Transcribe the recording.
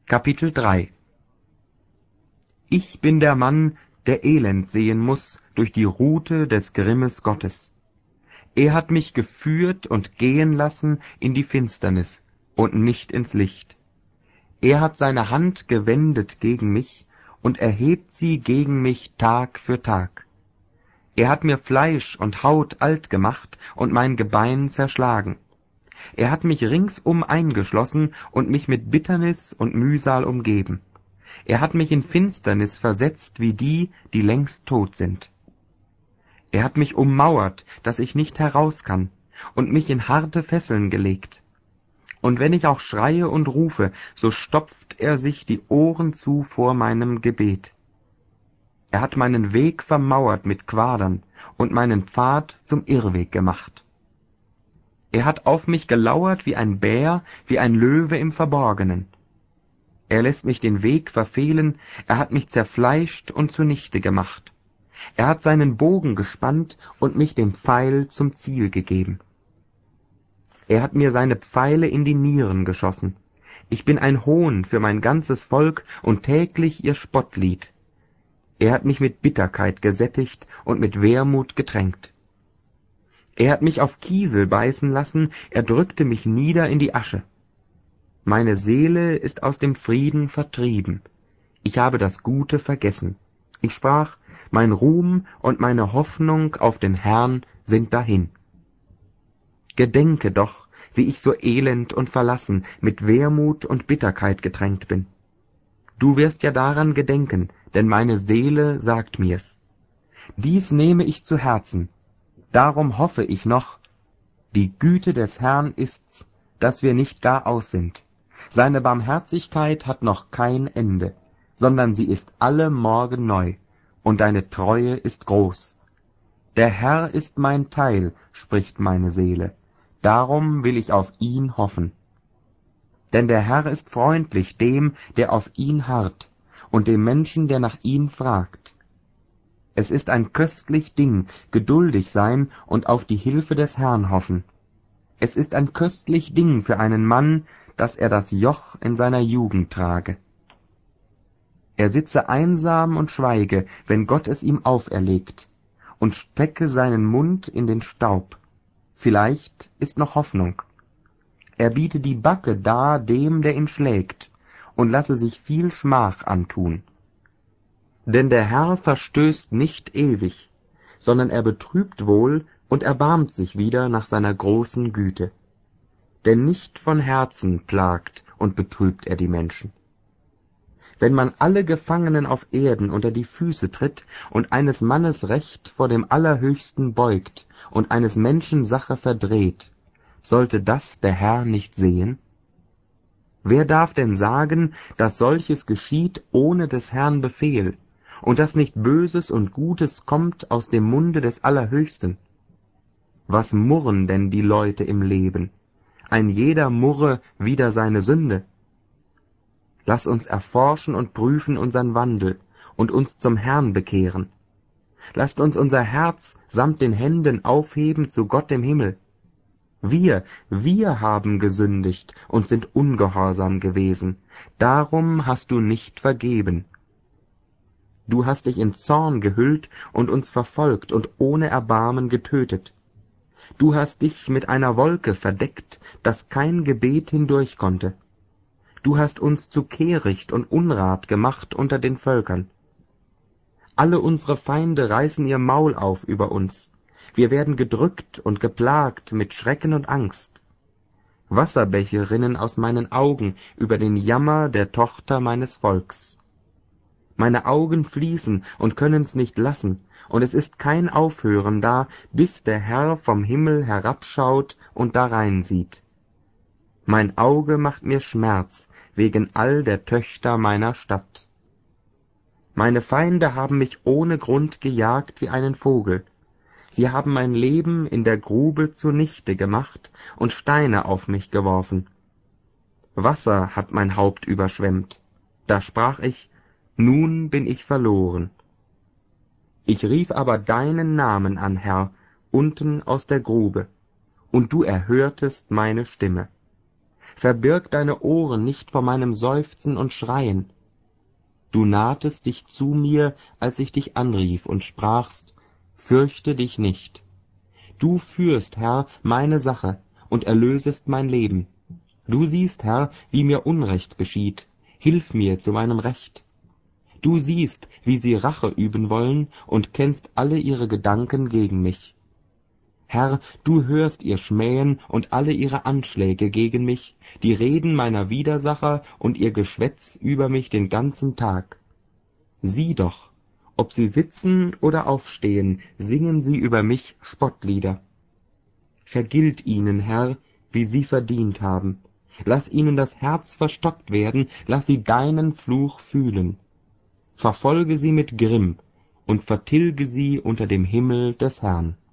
Kapitel 3 Ich bin der Mann, der Elend sehen muß durch die Rute des Grimmes Gottes. Er hat mich geführt und gehen lassen in die Finsternis und nicht ins Licht. Er hat seine Hand gewendet gegen mich und erhebt sie gegen mich Tag für Tag. Er hat mir Fleisch und Haut alt gemacht und mein Gebein zerschlagen. Er hat mich ringsum eingeschlossen und mich mit Bitternis und Mühsal umgeben. Er hat mich in Finsternis versetzt wie die, die längst tot sind. Er hat mich ummauert, dass ich nicht heraus kann, und mich in harte Fesseln gelegt. Und wenn ich auch schreie und rufe, so stopft er sich die Ohren zu vor meinem Gebet. Er hat meinen Weg vermauert mit Quadern und meinen Pfad zum Irrweg gemacht. Er hat auf mich gelauert wie ein Bär, wie ein Löwe im Verborgenen. Er lässt mich den Weg verfehlen, er hat mich zerfleischt und zunichte gemacht. Er hat seinen Bogen gespannt und mich den Pfeil zum Ziel gegeben. Er hat mir seine Pfeile in die Nieren geschossen. Ich bin ein Hohn für mein ganzes Volk und täglich ihr Spottlied. Er hat mich mit Bitterkeit gesättigt und mit Wermut getränkt. Er hat mich auf Kiesel beißen lassen, er drückte mich nieder in die Asche. Meine Seele ist aus dem Frieden vertrieben. Ich habe das Gute vergessen. Ich sprach, mein Ruhm und meine Hoffnung auf den Herrn sind dahin. Gedenke doch, wie ich so elend und verlassen, mit Wermut und Bitterkeit getränkt bin. Du wirst ja daran gedenken, denn meine Seele sagt mir's. Dies nehme ich zu Herzen, darum hoffe ich noch, die Güte des Herrn ist's, dass wir nicht gar aus sind. Seine Barmherzigkeit hat noch kein Ende, sondern sie ist alle Morgen neu, und deine Treue ist groß. Der Herr ist mein Teil, spricht meine Seele, darum will ich auf ihn hoffen. Denn der Herr ist freundlich dem, der auf ihn harrt, und dem Menschen, der nach ihm fragt. Es ist ein köstlich Ding, geduldig sein und auf die Hilfe des Herrn hoffen. Es ist ein köstlich Ding für einen Mann, dass er das Joch in seiner Jugend trage. Er sitze einsam und schweige, wenn Gott es ihm auferlegt, und stecke seinen Mund in den Staub. Vielleicht ist noch Hoffnung. Er biete die Backe dar dem, der ihn schlägt, und lasse sich viel Schmach antun. Denn der Herr verstößt nicht ewig, sondern er betrübt wohl und erbarmt sich wieder nach seiner großen Güte. Denn nicht von Herzen plagt und betrübt er die Menschen. Wenn man alle Gefangenen auf Erden unter die Füße tritt und eines Mannes Recht vor dem Allerhöchsten beugt und eines Menschen Sache verdreht, sollte das der Herr nicht sehen? Wer darf denn sagen, dass solches geschieht ohne des Herrn Befehl, und dass nicht Böses und Gutes kommt aus dem Munde des Allerhöchsten? Was murren denn die Leute im Leben? Ein jeder murre wider seine Sünde. Lass uns erforschen und prüfen unseren Wandel und uns zum Herrn bekehren. Lasst uns unser Herz samt den Händen aufheben zu Gott im Himmel. Wir haben gesündigt und sind ungehorsam gewesen. Darum hast du nicht vergeben. Du hast dich in Zorn gehüllt und uns verfolgt und ohne Erbarmen getötet. Du hast dich mit einer Wolke verdeckt, dass kein Gebet hindurch konnte. Du hast uns zu Kehricht und Unrat gemacht unter den Völkern. Alle unsere Feinde reißen ihr Maul auf über uns. Wir werden gedrückt und geplagt mit Schrecken und Angst. Wasserbäche rinnen aus meinen Augen über den Jammer der Tochter meines Volks. Meine Augen fließen und können's nicht lassen, und es ist kein Aufhören da, bis der Herr vom Himmel herabschaut und darein sieht. Mein Auge macht mir Schmerz wegen all der Töchter meiner Stadt. Meine Feinde haben mich ohne Grund gejagt wie einen Vogel. Sie haben mein Leben in der Grube zunichte gemacht und Steine auf mich geworfen. Wasser hat mein Haupt überschwemmt. Da sprach ich, nun bin ich verloren. Ich rief aber deinen Namen an, Herr, unten aus der Grube, und du erhörtest meine Stimme. Verbirg deine Ohren nicht vor meinem Seufzen und Schreien. Du nahtest dich zu mir, als ich dich anrief, und sprachst, fürchte dich nicht. Du führst, Herr, meine Sache und erlösest mein Leben. Du siehst, Herr, wie mir Unrecht geschieht. Hilf mir zu meinem Recht. Du siehst, wie sie Rache üben wollen und kennst alle ihre Gedanken gegen mich. Herr, du hörst ihr Schmähen und alle ihre Anschläge gegen mich, die Reden meiner Widersacher und ihr Geschwätz über mich den ganzen Tag. Sieh doch, ob sie sitzen oder aufstehen, singen sie über mich Spottlieder. Vergilt ihnen, Herr, wie sie verdient haben. Lass ihnen das Herz verstockt werden, lass sie deinen Fluch fühlen. Verfolge sie mit Grimm und vertilge sie unter dem Himmel des Herrn.